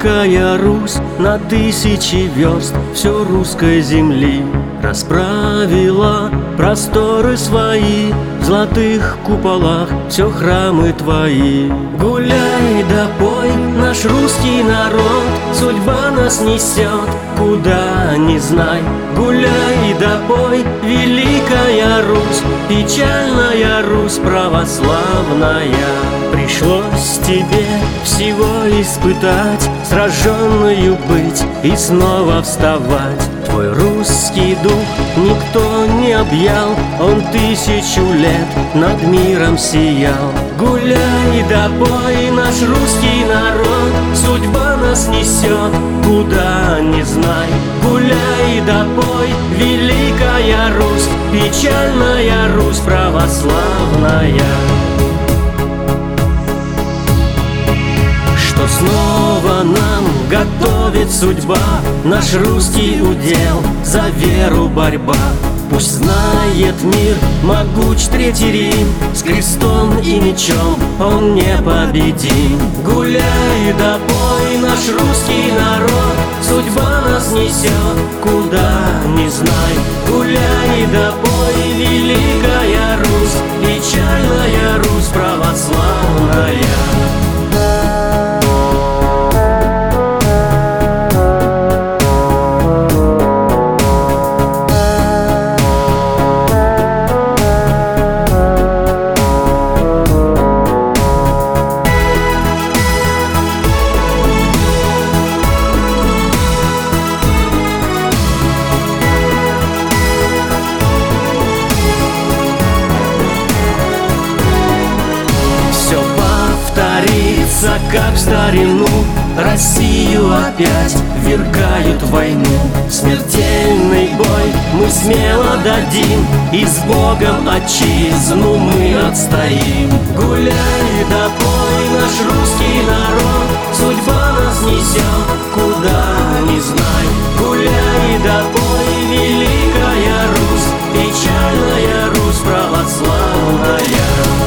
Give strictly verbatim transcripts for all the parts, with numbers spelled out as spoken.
Великая Русь на тысячи верст все русской земли расправила просторы свои, в золотых куполах все храмы твои. Гуляй да пой, наш русский народ, судьба нас несет, куда не знай. Гуляй да пой, Великая Русь, печальная Русь православная. Пришлось тебе всего испытать, сраженную быть и снова вставать. Твой русский дух никто не объял, он тысячу лет над миром сиял. Гуляй да пой, наш русский народ, судьба нас несет, куда не знай. Гуляй да пой, Великая Русь, печальная Русь православная. Что снова нам готовит судьба, наш русский удел, за веру борьба. Пусть знает мир могуч Третий Рим, с крестом и мечом он непобедим. Гуляй да пой, наш русский народ, судьба нас несет, куда не знай. Гуляй да пой, Великая Русь, печальная Русь православная. Как в старину Россию опять ввергают в войну. Смертельный бой мы смело дадим, и с Богом отчизну мы отстоим. Гуляй да пой, наш русский народ, судьба нас несет, куда не знай. Гуляй да пой, Великая Русь, печальная Русь православная.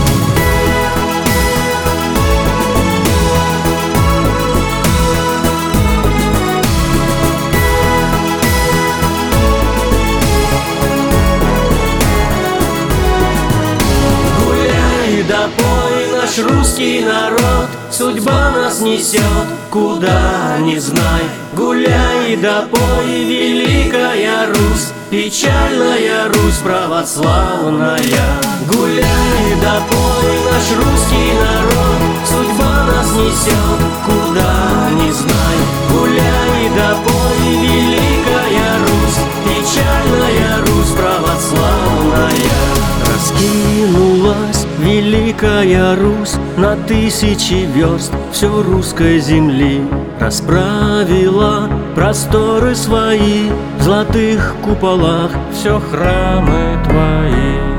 Да пой, наш русский народ, судьба нас несет, куда не знай. Гуляй да пой, Великая Русь, печальная Русь православная. Гуляй да пой, наш русский народ, судьба нас несет, куда не знай. Гуляй да пой, Великая Русь, печальная Русь православная. Раскинулась Великая Русь на тысячи верст все русской земли расправила просторы свои, в золотых куполах все храмы твои.